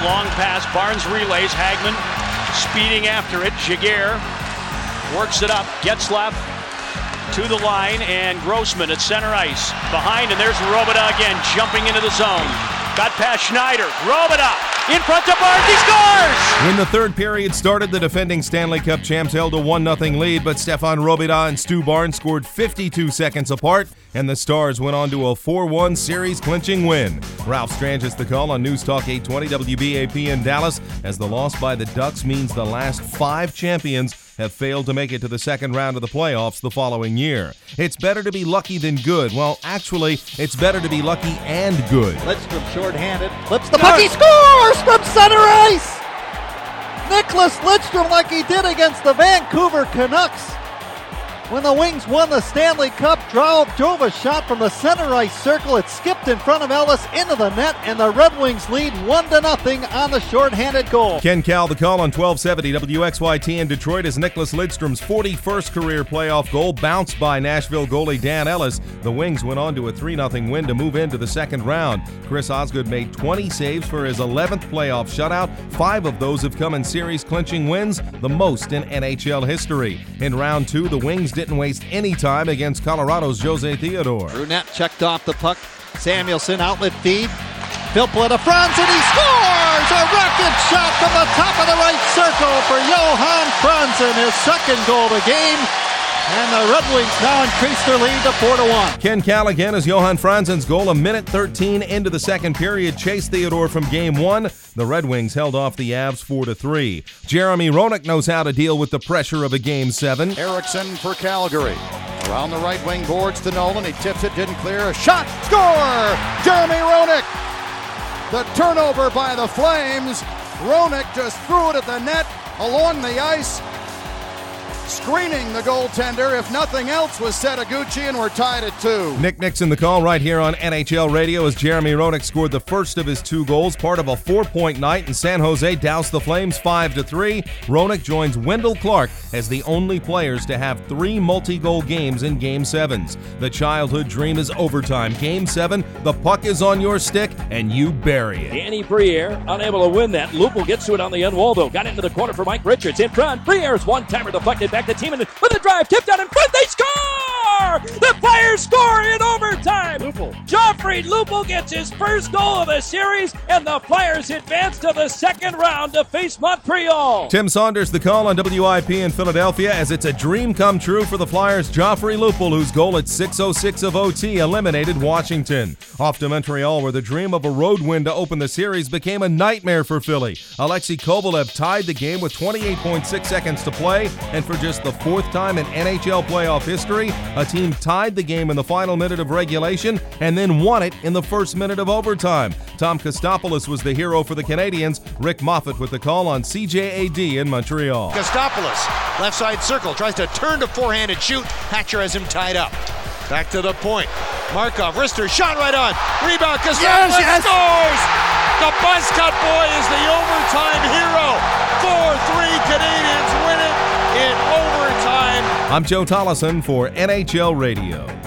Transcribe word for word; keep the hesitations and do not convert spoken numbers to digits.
long pass. Barnes relays. Hagman speeding after it. Jaguar works it up. Getzlaf to the line, and Grossman at center ice. Behind, and there's Robida again, jumping into the zone. Got past Schneider. Robida in front of Barnes. He scores! When the third period started, the defending Stanley Cup champs held a one nothing lead, but Stefan Robida and Stu Barnes scored fifty-two seconds apart, and the Stars went on to a four one series-clinching win. Ralph Strangis the call on News Talk eight twenty W B A P in Dallas, as the loss by the Ducks means the last five champions have failed to make it to the second round of the playoffs the following year. It's better to be lucky than good. Well, actually, it's better to be lucky and good. Lidstrom short-handed, flips the puck, he scores from center ice! Nicholas Lidstrom, like he did against the Vancouver Canucks. When the Wings won the Stanley Cup, drove, drove a shot from the center ice circle. It skipped in front of Ellis into the net, and the Red Wings lead one to nothing on the shorthanded goal. Ken Cal the call on twelve seventy W X Y T in Detroit as Nicholas Lidstrom's forty-first career playoff goal bounced by Nashville goalie Dan Ellis. The Wings went on to a three nothing win to move into the second round. Chris Osgood made twenty saves for his eleventh playoff shutout. Five of those have come in series-clinching wins, the most in N H L history. In round two, the Wings didn't waste any time against Colorado's Jose Theodore. Brunette checked off the puck. Samuelson outlet feed. Filppula to Franz, and he scores! A rocket shot from the top of the right circle for Johan Franzen, his second goal of the game. And the Red Wings now increase their lead to four to one. Ken Callaghan as Johan Franzen's goal a minute thirteen into the second period chased Theodore from game one. The Red Wings held off the Avs four to three. Jeremy Roenick knows how to deal with the pressure of a game seven. Eriksson for Calgary. Around the right wing boards to Nolan. He tips it, didn't clear. A shot, score! Jeremy Roenick. The turnover by the Flames. Roenick just threw it at the net along the ice, screening the goaltender. If nothing else was Setaguchi, and we're tied at two. Nick Nixon the call right here on N H L Radio as Jeremy Roenick scored the first of his two goals, part of a four-point night, and San Jose doused the Flames five to three. Roenick joins Wendell Clark as the only players to have three multi-goal games in Game sevens. The childhood dream is overtime. Game seven, the puck is on your stick, and you bury it. Danny Briere unable to win that. Lupul gets to it on the end wall, though. Got into the corner for Mike Richards. In front, Briere's one-timer deflected back to Tiemann with a drive, tipped out in front, they score! The Flyers score in overtime! Lupul. Joffrey Lupul gets his first goal of the series, and the Flyers advance to the second round to face Montreal. Tim Saunders the call on W I P in Philadelphia as it's a dream come true for the Flyers' Joffrey Lupul, whose goal at six oh six of O T eliminated Washington. Off to Montreal, where the dream of a road win to open the series became a nightmare for Philly. Alexei Kovalev tied the game with twenty-eight point six seconds to play, and for just the fourth time in N H L playoff history, a team tied the game in the final minute of regulation and then won it in the first minute of overtime. Tom Kostopoulos was the hero for the Canadians. Rick Moffat with the call on C J A D in Montreal. Kostopoulos, left side circle, tries to turn to forehand and shoot. Hatcher has him tied up. Back to the point. Markov, wrister, shot right on. Rebound, Kostopoulos yes, yes. scores! The Buzzcut boy is the overtime hero. four three Canadians win it in overtime. I'm Joe Tollison for N H L Radio.